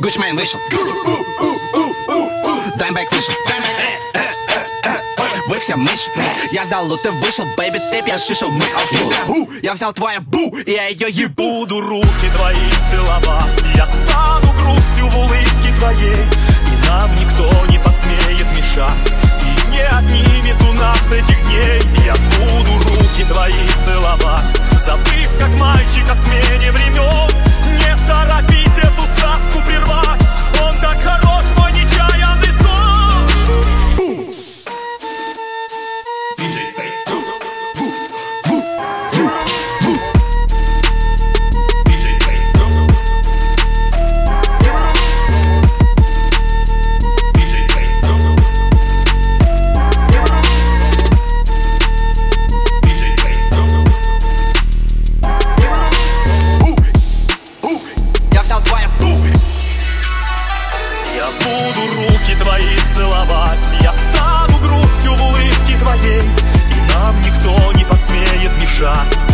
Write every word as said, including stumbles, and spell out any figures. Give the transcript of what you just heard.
Gucci Mane вышел, Даймбэк вышел. Вы все мышь. Я взял лут и вышел, бэйби, ты пьяшишил. Мы ху. Я взял твою бу, и я ее ебу. Буду руки твои целовать, я стану грустью в улыбке твоей, и нам никто не посмеет мешать, и не отнимет у нас этих дней. Я буду руки твои целовать, забыв, как мальчик о смене времен. Не торопись эту сказку прервать, он так хорош, мой нечаянный сон. Я буду руки твои целовать, я стану грустью в улыбке твоей, и нам никто не посмеет мешать.